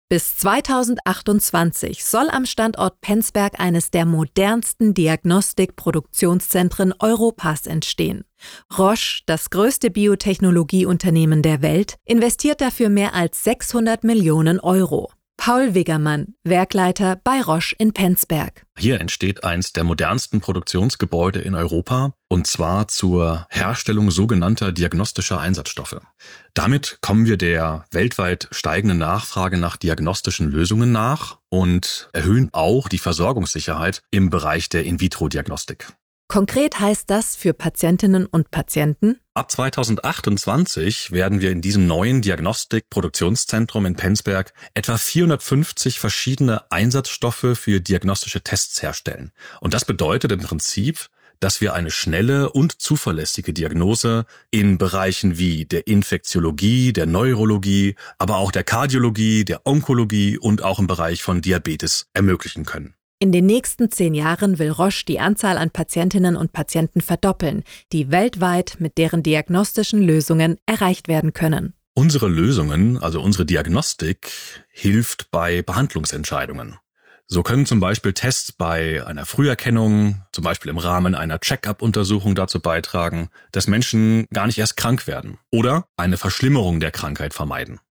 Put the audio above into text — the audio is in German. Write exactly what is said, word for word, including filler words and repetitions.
Bis zweitausendachtundzwanzig soll am Standort Penzberg eines der modernsten Diagnostik-Produktionszentren Europas entstehen. Roche, das größte Biotechnologieunternehmen der Welt, investiert dafür mehr als sechshundert Millionen Euro. Paul Wiggermann, Werkleiter bei Roche in Penzberg. Hier entsteht eines der modernsten Produktionsgebäude in Europa, und zwar zur Herstellung sogenannter diagnostischer Einsatzstoffe. Damit kommen wir der weltweit steigenden Nachfrage nach diagnostischen Lösungen nach und erhöhen auch die Versorgungssicherheit im Bereich der In-vitro-Diagnostik. Konkret heißt das für Patientinnen und Patienten: Ab zweitausendachtundzwanzig werden wir in diesem neuen Diagnostik-Produktionszentrum in Penzberg etwa vierhundertfünfzig verschiedene Einsatzstoffe für diagnostische Tests herstellen. Und das bedeutet im Prinzip, dass wir eine schnelle und zuverlässige Diagnose in Bereichen wie der Infektiologie, der Neurologie, aber auch der Kardiologie, der Onkologie und auch im Bereich von Diabetes ermöglichen können. In den nächsten zehn Jahren will Roche die Anzahl an Patientinnen und Patienten verdoppeln, die weltweit mit deren diagnostischen Lösungen erreicht werden können. Unsere Lösungen, also unsere Diagnostik, hilft bei Behandlungsentscheidungen. So können zum Beispiel Tests bei einer Früherkennung, zum Beispiel im Rahmen einer Check-up-Untersuchung dazu beitragen, dass Menschen gar nicht erst krank werden oder eine Verschlimmerung der Krankheit vermeiden.